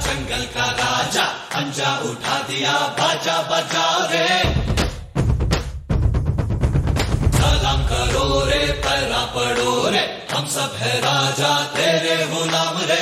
जंगल का राजा पंजा उठा दिया बाजा बजाओ रे सलाम करो रे पैरा पड़ो रे हम सब है राजा तेरे गुलाम रे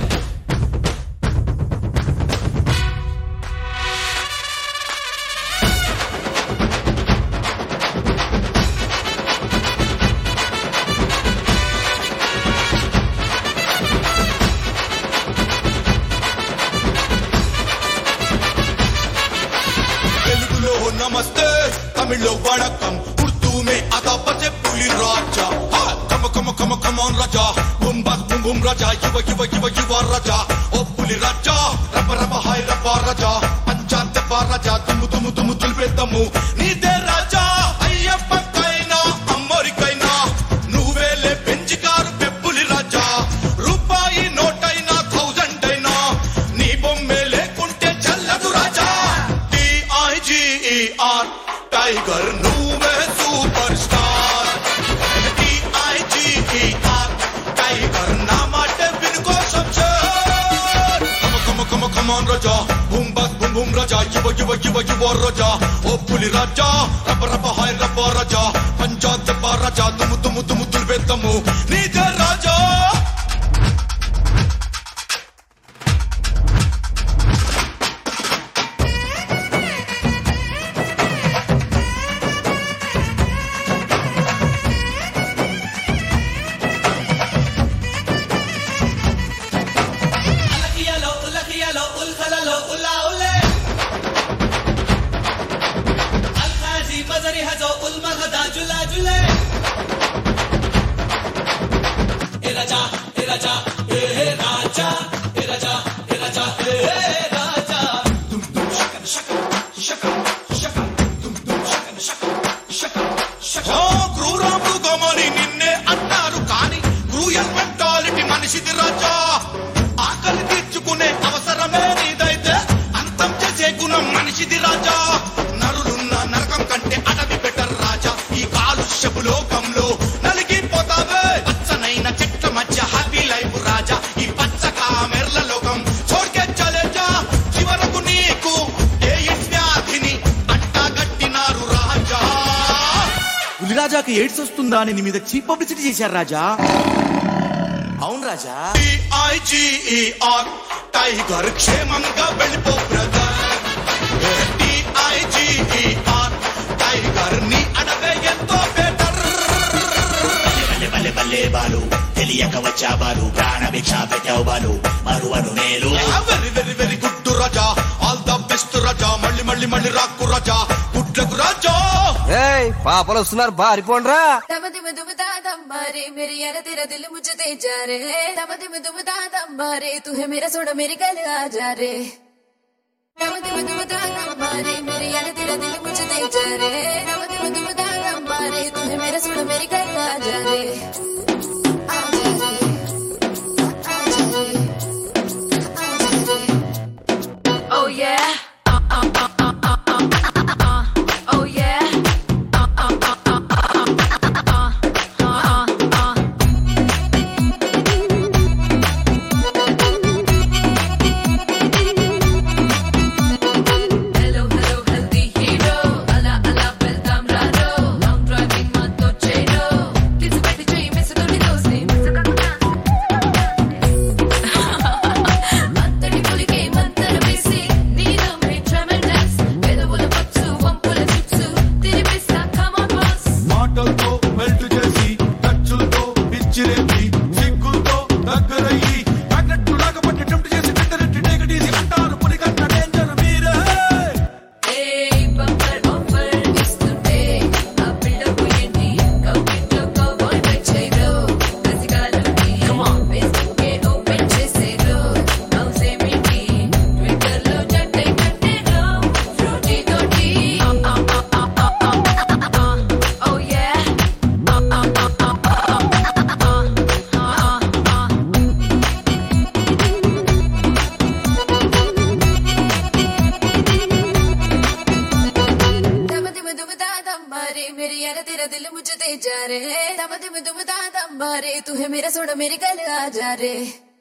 नमस्ते तमिल वणकम उर्दू में आधा बचे पुली राजा कम कम कम कम ऑन राजा बुम बस बुम बुम राजा युवा युवा युवा युवा राजा ओ पुली राजा रब रब हाय रब राजा पंचायत राजा तुम तुम तुम तुलबे तमु नीदे राजा अय्यप्पकैना अम्मोरिकैना నువ్వేలే పెంచికారు పెప్పులి రాజా రూపాయి నోటైనా 1000 అయినా నీ బొమ్మే లేకుంటే చల్లదు రాజా TIGER टाइगर నువ్వే సూపర్ స్టార్ TIGER टाइगर నా మాట వినుకో Shamsher come come come come on రాజా బూమ్ బస్ బూమ్ బూమ్ రాజా యువ యువ యువ యువ రాజా ఓ పులి రాజా రబ రబ హాయ్ రబ రాజా పంచాయత్ రాజా తుము తుము తుము తుల్బే తము నీదే రాజా మనిషిది రాజా ఆకలి తీర్చుకునే అవసరమే నీదైతే అంతం చేసే గుణం మనిషిది రాజా నరులున్న నరకం కంటే అడవి బెటర్ రాజా ఈ కాలుష్యపు లోకంలో నలిగిపోతావే పచ్చనైన చెట్ల మధ్య హ్యాపీ లైఫ్ రాజా ఈ పచ్చ కామెర్ల లోకం చోడ్కే చలేజా చివరకు నీకు ఎయిడ్స్ వ్యాధిని అంటగట్టినారు రాజా పులిరాజాకి ఎయిడ్స్ వస్తుందా అని నీ మీద చీప్ పబ్లిసిటీ చేశారు రాజా అవును రాజా TIGER టైగర్ క్షేమంగా వెళ్ళిపో బ్రదర్ TIGER టైగర్ నీ అడవే ఎంతో బెటర్ బల్లె బల్లె బల్లె బాలు తెలియక వచ్చా బాలు ప్రాణభిక్ష పెట్టావు బాలు మరువను మేలు వెరీ వెరీ వెరీ గుడ్ రాజా ఆల్ ద బెస్ట్ రాజా మళ్ళీ మళ్ళీ మళ్ళీ రాకు రాజా గుడ్లకు రాజా పాపలు వస్తున్నారు బారిపోండ్రా तब दिम दुम दादम मारे मेरी यार तेरा दिल मुझे दे जा रे तब दिम दुम दादम मारे तू है मेरा सोना मेरी गल आ जा रे तब दिम दुम दादम मारे मेरी यार तेरा दिल मुझे दे जा रे तब दिम दुम दादम मारे तू है मेरा सोना मेरी गल आ जा रे आ जा रे आ जा रे आ जा रे Oh yeah Oh yeah तेरा दिल मुझे दे जा रे दम दम दम दादम मारे तू है मेरा सोना मेरी गल आ जा रे